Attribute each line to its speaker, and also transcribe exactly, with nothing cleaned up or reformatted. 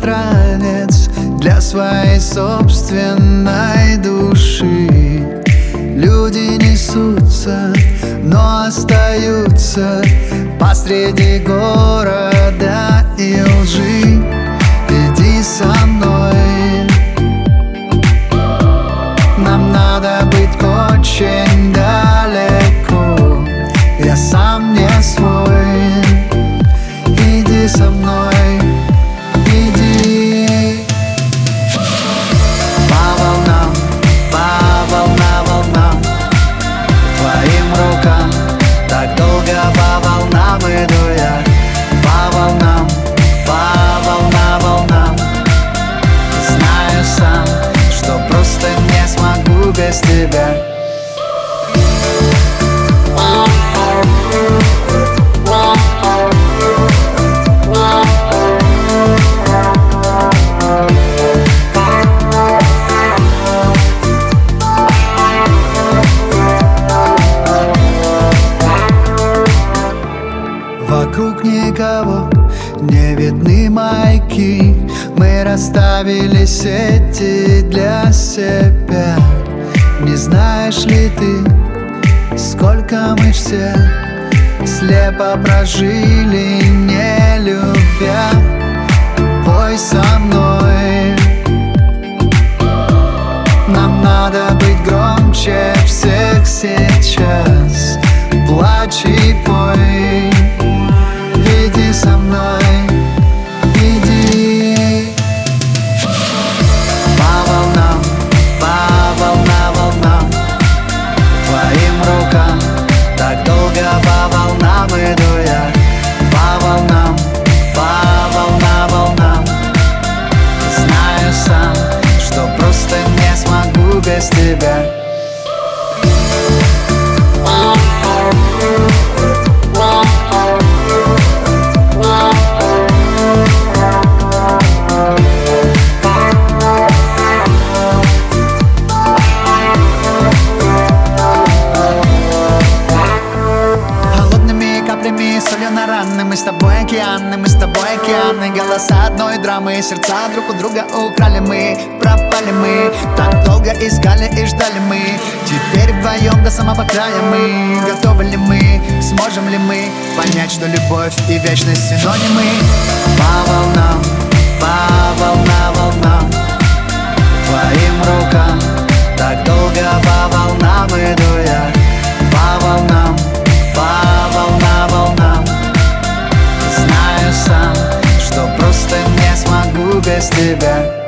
Speaker 1: иностранец для своей собственной души. Люди несутся, но остаются посреди города и лжи. Иди со мной, нам надо быть очень далеко. Я сам не свой. Иди со мной, иди. По волнам, по волна волнам, твоим рукам. Так долго по волнам иду я. По волнам, по волна волнам. Знаю сам, что просто не смогу без тебя. Вокруг никого, не видны маяки. Мы расставили сети для себя. Не знаешь ли ты, сколько мы все слепо прожили, не любя? Пой со мной, нам надо быть громче всех сейчас. Плачь и пой. Иди со мной, иди. По волнам, по волна волнам, твоим рукам. Так долго по волнам иду я. По волнам, по волна волнам. Знаю сам, что просто не смогу без тебя. Солью на раны, мы с тобой океаны, мы с тобой океаны. Голоса одной драмы, сердца друг у друга украли мы. Пропали мы, так долго искали и ждали мы. Теперь вдвоем до самого края мы. Готовы ли мы, сможем ли мы понять, что любовь и вечность синонимы? По волнам, по волна волнам, твоим рукам. Так долго по волнам иду я. По волнам, по волна волнам. Знаю сам, что просто не смогу без тебя.